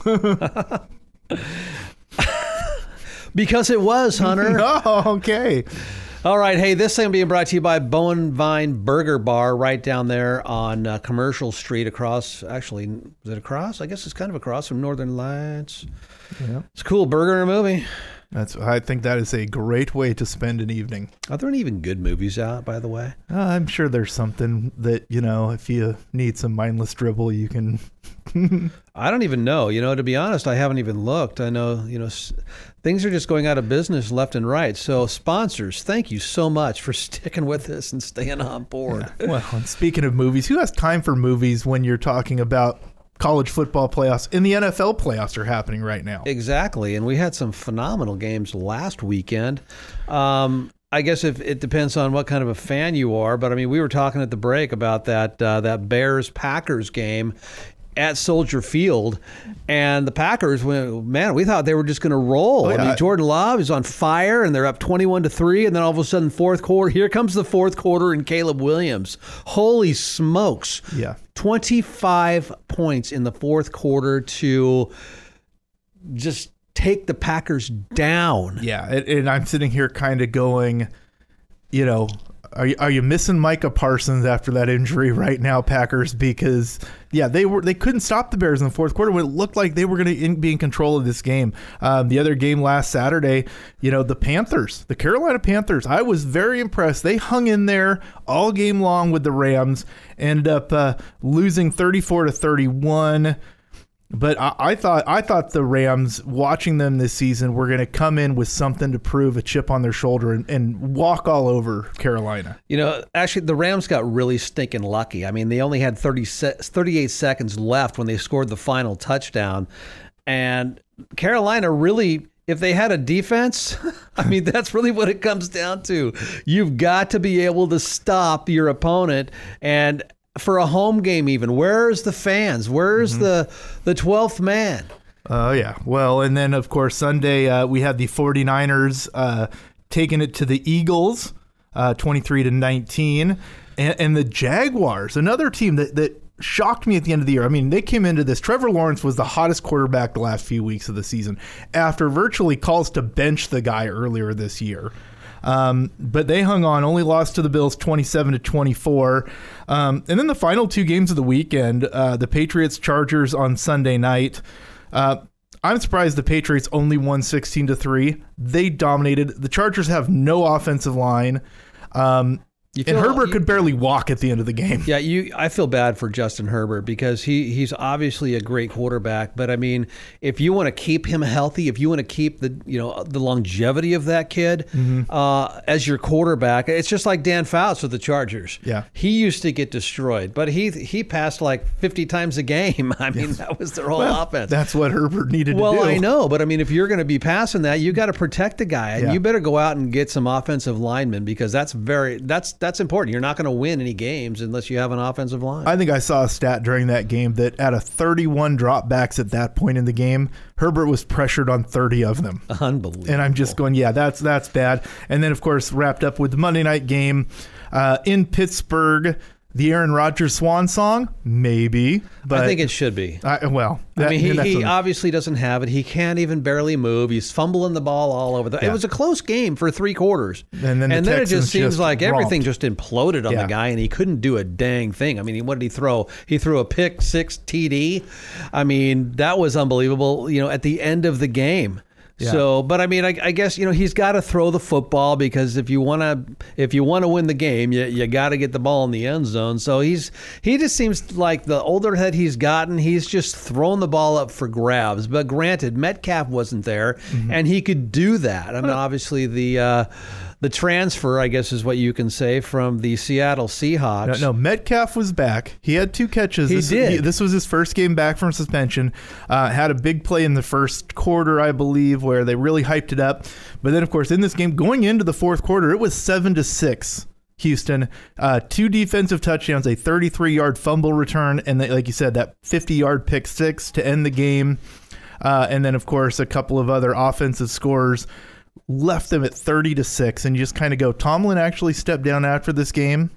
Because it was, Hunter. Oh, okay. All right. Hey, this thing being brought to you by Bowen Vine Burger Bar right down there on uh, Commercial Street across, actually, is it across? I guess it's kind of across from Northern Lights. Yeah. It's a cool burger and a movie. That's. I think that is a great way to spend an evening. Are there any even good movies out, by the way? Uh, I'm sure there's something that, you know, if you need some mindless dribble, you can. I don't even know. You know, to be honest, I haven't even looked. I know, you know, s- things are just going out of business left and right. So sponsors, thank you so much for sticking with us and staying on board. Yeah. Well, and speaking of movies, who has time for movies when you're talking about college football playoffs and the N F L playoffs are happening right now? Exactly. And we had some phenomenal games last weekend. Um, I guess if it depends on what kind of a fan you are, but I mean, we were talking at the break about that uh, that Bears-Packers game at Soldier Field, and the Packers went, man, we thought they were just going to roll. Oh, yeah. I mean, Jordan Love is on fire, and they're up twenty-one to three, and then all of a sudden, fourth quarter, here comes the fourth quarter, and Caleb Williams. Holy smokes. Yeah. twenty-five points in the fourth quarter to just take the Packers down. Yeah, and, and I'm sitting here kind of going, you know, Are you, are you missing Micah Parsons after that injury right now, Packers? Because yeah, they were they couldn't stop the Bears in the fourth quarter when it looked like they were going to be in control of this game. Um, the other game last Saturday, you know, the Panthers, the Carolina Panthers, I was very impressed. They hung in there all game long with the Rams, ended up uh, losing thirty-four to thirty-one. But I, I thought I thought the Rams, watching them this season, were going to come in with something to prove, a chip on their shoulder, and, and walk all over Carolina. You know, actually, the Rams got really stinking lucky. I mean, they only had thirty, thirty-eight seconds left when they scored the final touchdown. And Carolina really, if they had a defense, I mean, that's really what it comes down to. You've got to be able to stop your opponent. And for a home game even, where's the fans? Where's mm-hmm. the the twelfth man? Oh, uh, yeah. Well, and then, of course, Sunday uh, we had the 49ers uh, taking it to the Eagles, uh, twenty-three to nineteen. And, and the Jaguars, another team that, that shocked me at the end of the year. I mean, they came into this. Trevor Lawrence was the hottest quarterback the last few weeks of the season after virtually calls to bench the guy earlier this year. Um, but they hung on, only lost to the Bills twenty-seven to twenty-four. Um, and then the final two games of the weekend, uh, the Patriots Chargers on Sunday night. Uh, I'm surprised the Patriots only won sixteen to three. They dominated. The Chargers have no offensive line. Um, You and feel- Herbert you- could barely walk at the end of the game. Yeah, you. I feel bad for Justin Herbert because he, he's obviously a great quarterback. But I mean, if you want to keep him healthy, if you want to keep the you know the longevity of that kid Mm-hmm. uh, as your quarterback, it's just like Dan Fouts with the Chargers. Yeah. he used to get destroyed, but he he passed like fifty times a game. I mean, that was their whole Well, offense. That's what Herbert needed Well, to do. I know, but I mean, if you're going to be passing that, you got to protect the guy, and Yeah. you better go out and get some offensive linemen because that's very that's that's important. You're not going to win any games unless you have an offensive line. I think I saw a stat during that game that out of thirty-one dropbacks at that point in the game, Herbert was pressured on thirty of them. Unbelievable. And I'm just going, yeah, that's that's bad. And then, of course, wrapped up with the Monday night game uh, in Pittsburgh. The Aaron Rodgers swan song, maybe. But I think it should be. I, well, I that- mean, he, that's he a- obviously doesn't have it. He can't even barely move. He's fumbling the ball all over. The, Yeah. It was a close game for three quarters. And then the it Texans just seems just like everything romped. just imploded on Yeah. the guy, and he couldn't do a dang thing. I mean, he, what did he throw? He threw a pick six T D. I mean, that was unbelievable, you know, at the end of the game. Yeah. So, but I mean, I, I guess you know he's got to throw the football because if you want to, if you want to win the game, you you got to get the ball in the end zone. So he's he just seems like the older that he's gotten, he's just thrown the ball up for grabs. But granted, Metcalf wasn't there, Mm-hmm. and he could do that. I mean, obviously the uh, the transfer, I guess, is what you can say from the Seattle Seahawks. No, no, Metcalf was back. He had two catches. He this, did. this was his first game back from suspension. Uh, had a big play in the first quarter, I believe, where they really hyped it up. But then, of course, in this game, going into the fourth quarter, it was seven to six. Houston, uh, two defensive touchdowns, a thirty-three yard fumble return, and like you said, that fifty yard pick six to end the game. Uh, and then, of course, a couple of other offensive scores left them at thirty to six. And you just kind of go, Tomlin actually stepped down after this game,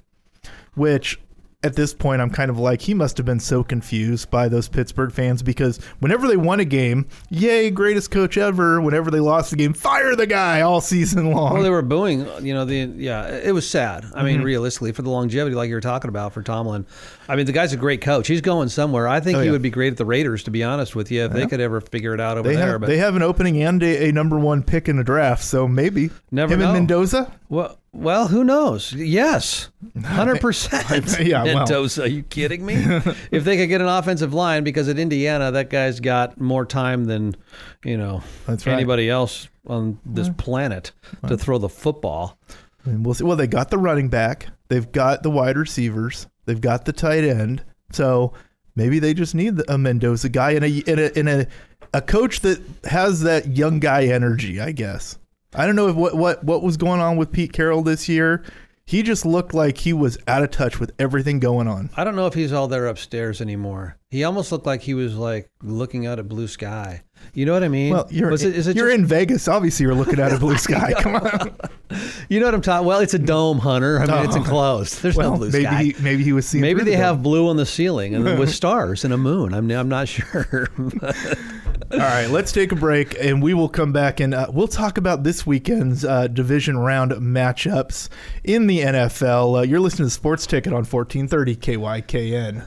which at this point I'm kind of like, he must have been so confused by those Pittsburgh fans because whenever they won a game, yay, greatest coach ever. Whenever they lost the game, fire the guy all season long. Well, they were booing, you know, the yeah, it was sad. I mean, Mm-hmm. realistically, for the longevity like you were talking about for Tomlin. I mean, the guy's a great coach. He's going somewhere. I think Oh, he yeah. would be great at the Raiders, to be honest with you, if they could ever figure it out over they there. have but they have an opening and a, a number one pick in the draft, so maybe Never him know. and Mendoza. well, well, who knows? Yes, one hundred percent. Yeah, well. Mendoza, are you kidding me? If they could get an offensive line, because at Indiana, that guy's got more time than, you know, That's right. anybody else on this planet to throw the football. And we'll see. Well, they got the running back, they've got the wide receivers, they've got the tight end. So maybe they just need a Mendoza guy and a in a in a, a coach that has that young guy energy, I guess. I don't know if what, what what was going on with Pete Carroll this year. He just looked like he was out of touch with everything going on. I don't know if he's all there upstairs anymore. He almost looked like he was like looking out at blue sky. You know what I mean? Well, you're Was it, is it you're just- in Vegas. Obviously, you're looking at a blue sky. Come on. You know what I'm talking? Well, it's a dome, Hunter. I mean, it's Oh. enclosed. There's Well, no blue maybe sky. he, maybe he was seeing. Maybe through they the have dome. blue on the ceiling and with stars and a moon. I'm I'm not sure. All right, let's take a break, and we will come back, and uh, we'll talk about this weekend's uh, division round matchups in the N F L. Uh, you're listening to Sports Ticket on fourteen thirty K Y K N.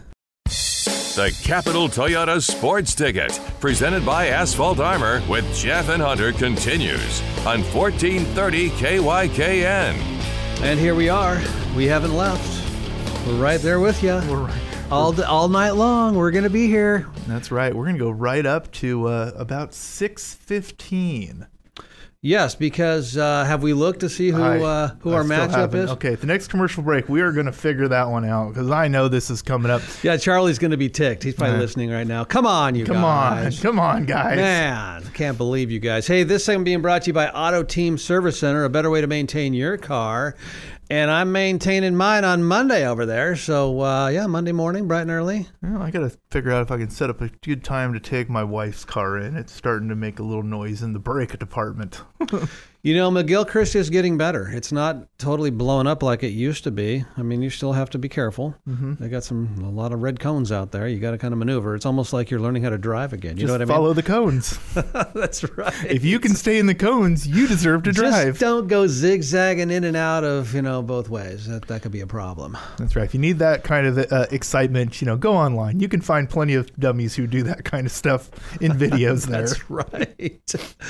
The Capital Toyota Sports Ticket, presented by Asphalt Armor with Jeff and Hunter, continues on fourteen thirty K Y K N. And here we are. We haven't left. We're right there with you. We're right. All, all night long. We're going to be here. That's right. We're going to go right up to uh, about six fifteen. Yes, because uh, have we looked to see who I- uh, who I our still matchup haven't. is? Okay, at the next commercial break, we are going to figure that one out because I know this is coming up. Yeah, Charlie's going to be ticked. He's probably Yeah. listening right now. Come on, you Come guys. on. Come on, guys. Man, can't believe you guys. Hey, this segment being brought to you by Auto Team Service Center, a better way to maintain your car. And I'm maintaining mine on Monday over there. So, uh, yeah, Monday morning, bright and early. Well, I got to figure out if I can set up a good time to take my wife's car in. It's starting to make a little noise in the brake department. You know, McGilchrist is getting better. It's not totally blown up like it used to be. I mean, you still have to be careful. Mm-hmm. They got some a lot of red cones out there. You got to kind of maneuver. It's almost like you're learning how to drive again. You Just know what I follow the cones. mean? That's right. If you can stay in the cones, you deserve to drive. Just don't go zigzagging in and out of, you know, both ways. That that could be a problem. That's right. If you need that kind of uh, excitement, you know, go online. You can find plenty of dummies who do that kind of stuff in videos there. That's right.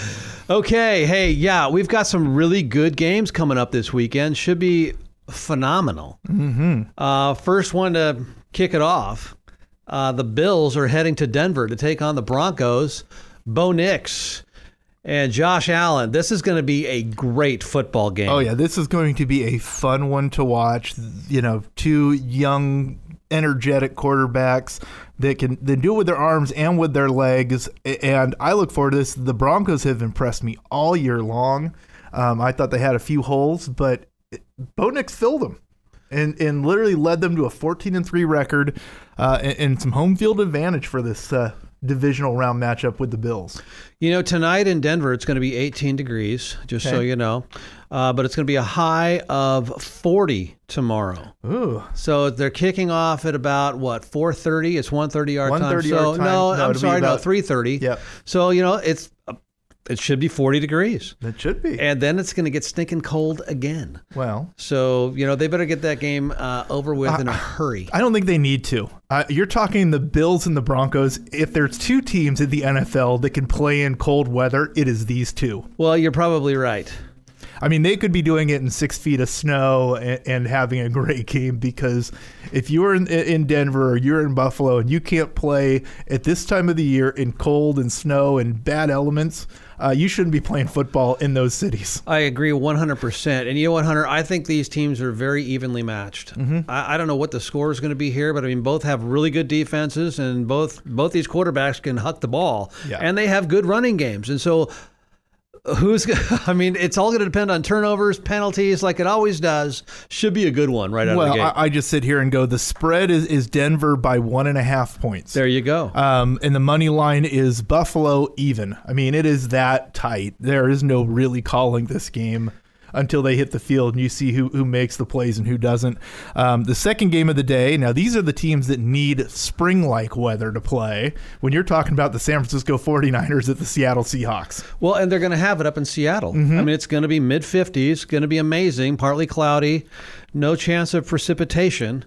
Okay. Hey, yeah, we've got some really good games coming up this weekend. Should be phenomenal. Mm-hmm. Uh, first one to kick it off, uh, the Bills are heading to Denver to take on the Broncos. Bo Nix and Josh Allen. This is going to be a great football game. Oh, yeah. This is going to be a fun one to watch. You know, two young, energetic quarterbacks that can they do it with their arms and with their legs. And I look forward to this. The Broncos have impressed me all year long. Um, I thought they had a few holes, but Bo Nix filled them and, and literally led them to a fourteen and three record uh, and, and some home field advantage for this uh, divisional round matchup with the Bills. You know, tonight in Denver, it's going to be eighteen degrees, just so Okay. you know. Uh, but it's going to be a high of forty tomorrow. Ooh. So they're kicking off at about, what, four thirty? It's one thirty our one time. thirty So, our time. no, No, I'm it'll be sorry, no, about- three thirty. Yep. So, you know, it's uh, it should be forty degrees. That should be. And then it's going to get stinking cold again. Well, So, you know, they better get that game uh, over with in a hurry. I don't think they need to. Uh, you're talking the Bills and the Broncos. If there's two teams in the N F L that can play in cold weather, it is these two. Well, you're probably right. I mean, they could be doing it in six feet of snow and, and having a great game, because if you're in, in Denver or you're in Buffalo and you can't play at this time of the year in cold and snow and bad elements, uh, you shouldn't be playing football in those cities. I agree one hundred percent. And you know what, Hunter? I think these teams are very evenly matched. Mm-hmm. I, I don't know what the score is going to be here, but I mean, both have really good defenses, and both both these quarterbacks can huck the ball, Yeah. and they have good running games. And so, who's? I mean, it's all going to depend on turnovers, penalties, like it always does. Should be a good one right out Well, of the gate. I, I just sit here and go, the spread is, is Denver by one and a half points. there you go. Um, and the money line is Buffalo even. I mean, it is that tight. There is no really calling this game until they hit the field and you see who, who makes the plays and who doesn't. Um, the second game of the day, now these are the teams that need spring-like weather to play. When you're talking about the San Francisco forty-niners at the Seattle Seahawks. Well, and they're going to have it up in Seattle. Mm-hmm. I mean, it's going to be mid fifties, going to be amazing, partly cloudy, no chance of precipitation,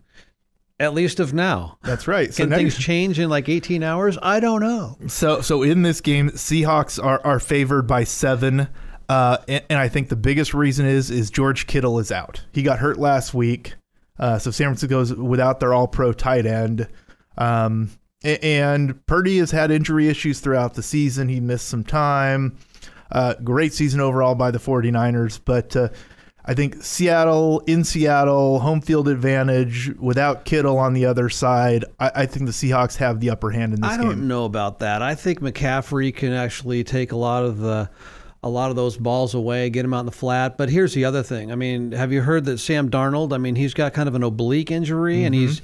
at least of now. That's right. So Can now things you- change in like eighteen hours? I don't know. So, so in this game, Seahawks are, are favored by seven. Uh, and, and I think the biggest reason is is George Kittle is out. He got hurt last week. Uh, so San Francisco's without their all-pro tight end. Um, a- and Purdy has had injury issues throughout the season. He missed some time. Uh, great season overall by the forty-niners. But uh, I think Seattle, in Seattle, home field advantage, without Kittle on the other side, I, I think the Seahawks have the upper hand in this I game. don't know about that. I think McCaffrey can actually take a lot of the a lot of those balls away, get him out in the flat. But here's the other thing. I mean, have you heard that Sam Darnold, I mean, he's got kind of an oblique injury, Mm-hmm. and he's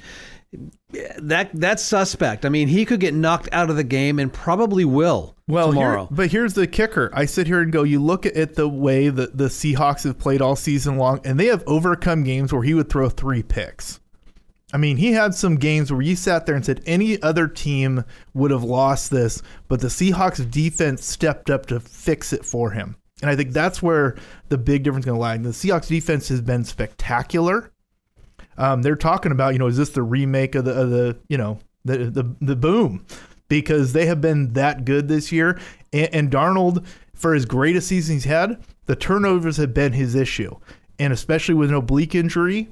that that's suspect. I mean, he could get knocked out of the game and probably will Well, here- tomorrow. but here's the kicker. I sit here and go, you look at the way that the Seahawks have played all season long, and they have overcome games where he would throw three picks. I mean, he had some games where you sat there and said any other team would have lost this, but the Seahawks defense stepped up to fix it for him. And I think that's where the big difference is going to lie. The Seahawks defense has been spectacular. Um, they're talking about, you know, is this the remake of the, of the you know, the, the the boom? Because they have been that good this year. And, and Darnold, for as great a season he's had, the turnovers have been his issue. And especially with an oblique injury,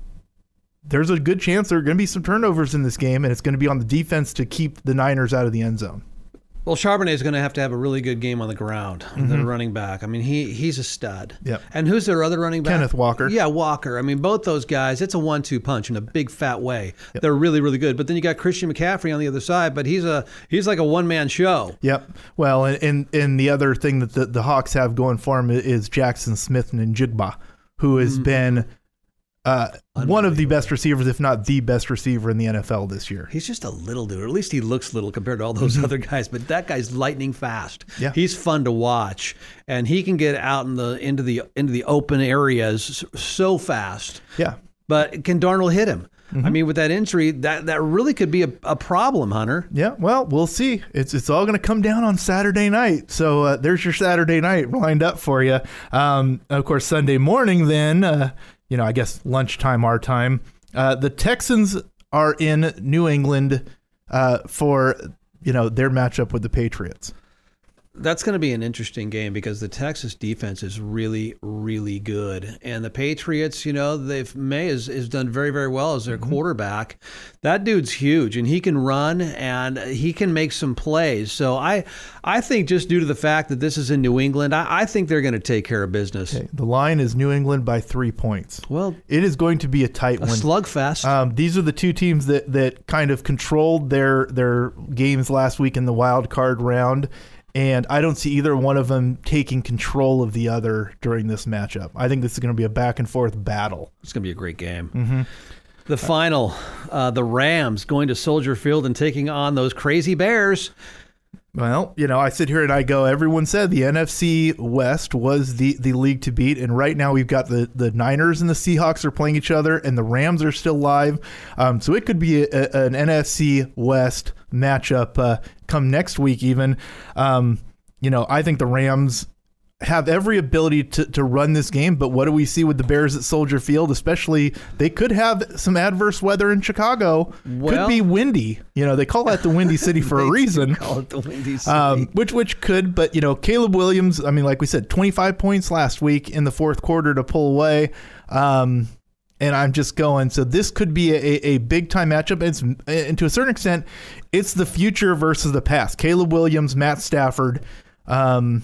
there's a good chance there are going to be some turnovers in this game, and it's going to be on the defense to keep the Niners out of the end zone. Well, Charbonnet is going to have to have a really good game on the ground. Mm-hmm. The running back. I mean, he he's a stud. Yep. And who's their other running back? Kenneth Walker. Yeah, Walker. I mean, both those guys, it's a one two punch in a big fat way. Yep. They're really, really good. But then you got Christian McCaffrey on the other side, but he's a he's like a one-man show. Yep. Well, and, and, and the other thing that the, the Hawks have going for him is Jackson Smith and Njigba, who has mm-hmm. been uh, one of the best receivers, if not the best receiver in the N F L this year. He's just a little dude, or at least he looks little compared to all those mm-hmm. other guys. But that guy's lightning fast. Yeah. He's fun to watch, and he can get out in the into the into the open areas so fast. Yeah. But can Darnold hit him? Mm-hmm. I mean, with that injury, that, that really could be a, a problem, Hunter. Yeah, well, we'll see. It's it's all going to come down on Saturday night. So uh, there's your Saturday night lined up for you. Um, of course, Sunday morning then, uh, you know, I guess lunchtime our time, uh, the Texans are in New England uh, for, you know, their matchup with the Patriots. That's going to be an interesting game because the Texas defense is really, really good. And the Patriots, you know, they've May has, has done very, very well as their mm-hmm. quarterback. That dude's huge, and he can run, and he can make some plays. So I I think just due to the fact that this is in New England, I, I think they're going to take care of business. Okay. The line is New England by three points. Well, it is going to be a tight a one. slugfest. Um, these are the two teams that, that kind of controlled their, their games last week in the wild card round. And I don't see either one of them taking control of the other during this matchup. I think this is going to be a back and forth battle. It's going to be a great game. Mm-hmm. The final, uh, the Rams going to Soldier Field and taking on those crazy Bears. Well, you know, I sit here and I go, everyone said the N F C West was the, the league to beat. And right now we've got the, the Niners and the Seahawks are playing each other, and the Rams are still live. Um, so it could be a, a, an N F C West matchup uh, come next week even. Um, you know, I think the Rams have every ability to, to run this game, but what do we see with the Bears at Soldier Field? Especially, they could have some adverse weather in Chicago. Well, could be windy. You know, they call that the Windy City for a reason. Call it the Windy City. Um, which which could, but you know, Caleb Williams. I mean, like we said, twenty-five points last week in the fourth quarter to pull away. Um, and I'm just going. So this could be a, a big time matchup. It's, and to a certain extent, it's the future versus the past. Caleb Williams, Matt Stafford. Um,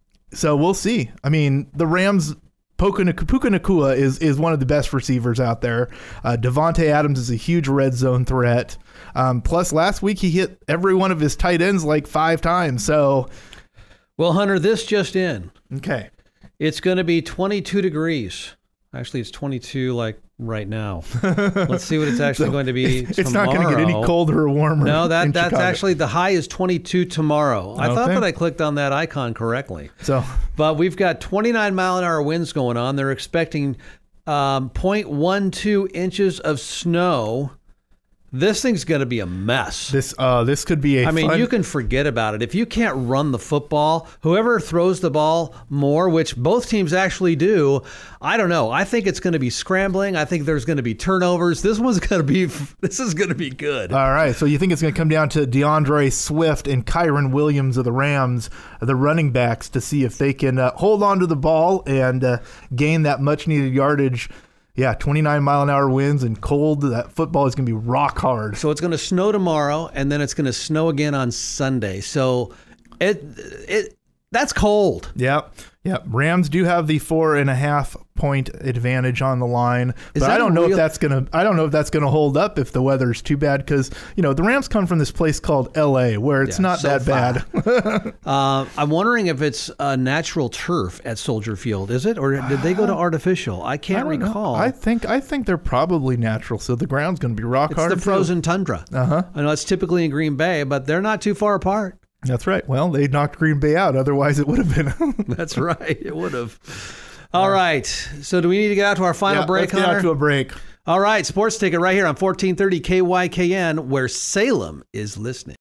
So we'll see. I mean, the Rams, Puka Nacua is, is one of the best receivers out there. Uh, Devontae Adams is a huge red zone threat. Um, plus, last week he hit every one of his tight ends like five times. So, well, Hunter, this just in. Okay. It's going to be twenty-two degrees. Actually, it's twenty-two like right now. Let's see what it's actually so going to be It's tomorrow. not going to get any colder or warmer. No, that in that's Chicago. actually the high is twenty-two tomorrow. I Okay. thought that I clicked on that icon correctly. So, but we've got twenty-nine mile an hour winds going on. They're expecting um, zero point one two inches of snow. This thing's going to be a mess. This uh, this could be a I mean, fun... you can forget about it. If you can't run the football, whoever throws the ball more, which both teams actually do, I don't know. I think it's going to be scrambling. I think there's going to be turnovers. This one's going to be, this is going to be good. All right. So you think it's going to come down to DeAndre Swift and Kyron Williams of the Rams, the running backs, to see if they can uh, hold on to the ball and uh, gain that much needed yardage. Yeah, twenty-nine mile an hour winds and cold. That football is going to be rock hard. So it's going to snow tomorrow, and then it's going to snow again on Sunday. So it it that's cold. Yeah, yeah. Rams do have the four and a half point advantage on the line, Is but I don't know real? if that's gonna. I don't know if that's gonna hold up if the weather's too bad, because you know the Rams come from this place called L A where it's Yeah, not so that bad. uh, I'm wondering if it's a natural turf at Soldier Field. Is it, or did they go to artificial? I can't I don't know. recall. I think I think they're probably natural, so the ground's going to be rock it's hard. the frozen tundra. Uh huh. I know it's typically in Green Bay, but they're not too far apart. That's right. Well, they knocked Green Bay out. Otherwise, it would have been. That's right. It would have. All right. So do we need to get out to our final Yeah, break, let's get Hunter? out to a break. All right, Sports Ticket right here on fourteen thirty K Y K N, where Salem is listening.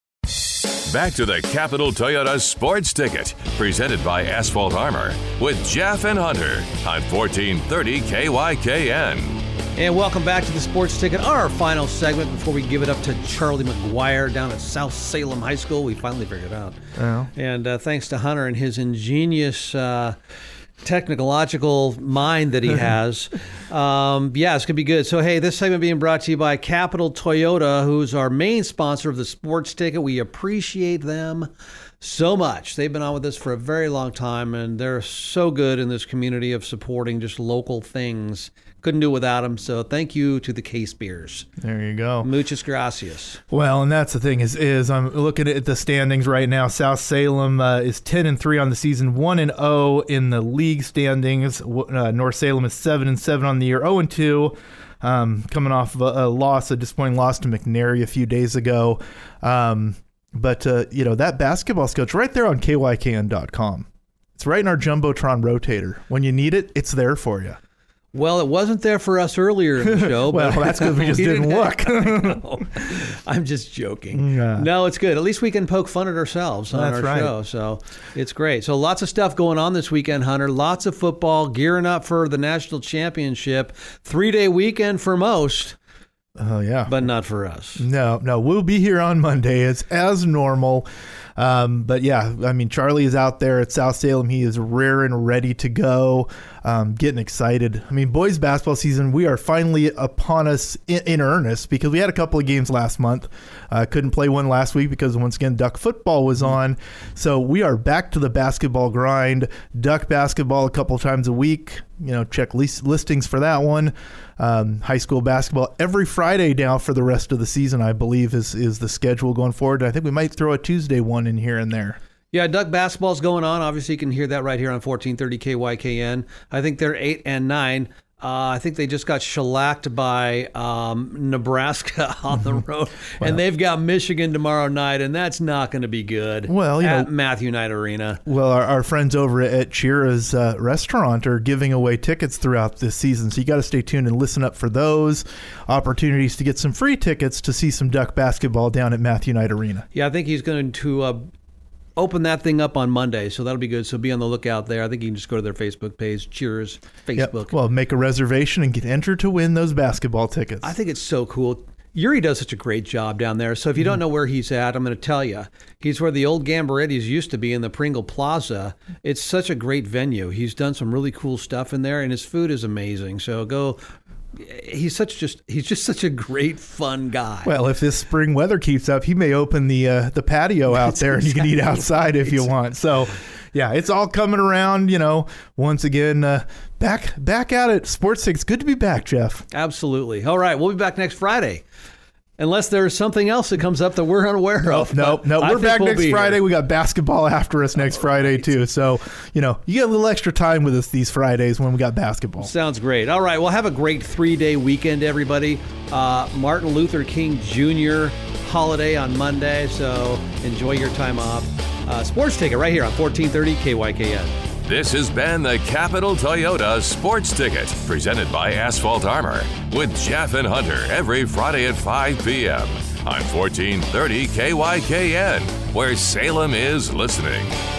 Back to the Capital Toyota Sports Ticket, presented by Asphalt Armor, with Jeff and Hunter on fourteen thirty K Y K N. And welcome back to the Sports Ticket, our final segment before we give it up to Charlie McGuire down at South Salem High School. We finally figured it out. Oh. And uh, thanks to Hunter and his ingenious uh, technological mind that he has. um, yeah, it's going to be good. So, hey, this segment being brought to you by Capital Toyota, who's our main sponsor of the Sports Ticket. We appreciate them so much. They've been on with us for a very long time, and they're so good in this community of supporting just local things. Couldn't do it without them. So thank you to the Case Beers. There you go. Muchas gracias. Well, and that's the thing is, is I'm looking at the standings right now. South Salem uh, is ten and three on the season, one and zero in the league standings. Uh, North Salem is seven and seven on the year, zero and two, um, coming off of a, a loss, a disappointing loss to McNary a few days ago. Um, but uh, you know that basketball coach right there on K Y K N dot com. It's right in our Jumbotron rotator. When you need it, it's there for you. Well, it wasn't there for us earlier in the show. Well, but that's because we just we didn't, didn't look. No, I'm just joking. Yeah. No, it's good. At least we can poke fun at ourselves on That's our right. show. So it's great. So lots of stuff going on this weekend, Hunter. Lots of football, gearing up for the national championship. Three-day weekend for most, Oh, yeah. but not for us. No, no, we'll be here on Monday. It's as normal. Um, but yeah, I mean, Charlie is out there at South Salem. He is raring and ready to go, um, getting excited. I mean, boys basketball season, we are finally upon us in, in earnest because we had a couple of games last month. Uh, couldn't play one last week because once again, Duck football was on. So we are back to the basketball grind. Duck basketball a couple times a week. You know, check list, listings for that one. Um, high school basketball every Friday now for the rest of the season, I believe, is is the schedule going forward. I think we might throw a Tuesday one in here and there. Yeah, Duck basketball's going on. Obviously, you can hear that right here on fourteen thirty K Y K N. I think they're eight and nine. Uh, I think they just got shellacked by um, Nebraska on the road, Well, and they've got Michigan tomorrow night, and that's not going to be good. Well, you at know- Matthew Knight Arena. Well, our, our friends over at Chira's uh, restaurant are giving away tickets throughout this season, so you got to stay tuned and listen up for those opportunities to get some free tickets to see some Duck basketball down at Matthew Knight Arena. Yeah, I think he's going to uh, open that thing up on Monday, so that'll be good. So be on the lookout there. I think you can just go to their Facebook page, Cheers Yep. Facebook. Well, make a reservation and get entered to win those basketball tickets. I think it's so cool. Yuri does such a great job down there. So if you don't know where he's at, I'm going to tell you. He's where the old Gambaretti's used to be in the Pringle Plaza. It's such a great venue. He's done some really cool stuff in there, and his food is amazing. So go. He's such just he's just such a great, fun guy. Well, if this spring weather keeps up, he may open the uh, the patio out That's there, and you can eat exactly outside if you want. So, yeah, it's all coming around. You know, once again, uh, back back at it. Sports Six, good to be back, Jeff. Absolutely. All right, we'll be back next Friday. Unless there's something else that comes up that we're unaware of. No, no, I we're think back we'll next be Friday. here. We got basketball after us next Friday too. So, you know, you get a little extra time with us these Fridays when we got basketball. Sounds great. All right, well, have a great three-day weekend, everybody. Uh, Martin Luther King Junior holiday on Monday, so enjoy your time off. Uh, Sports Ticket right here on fourteen thirty K Y K N. This has been the Capital Toyota Sports Ticket, presented by Asphalt Armor, with Jeff and Hunter every Friday at five p.m. on fourteen thirty K Y K N, where Salem is listening.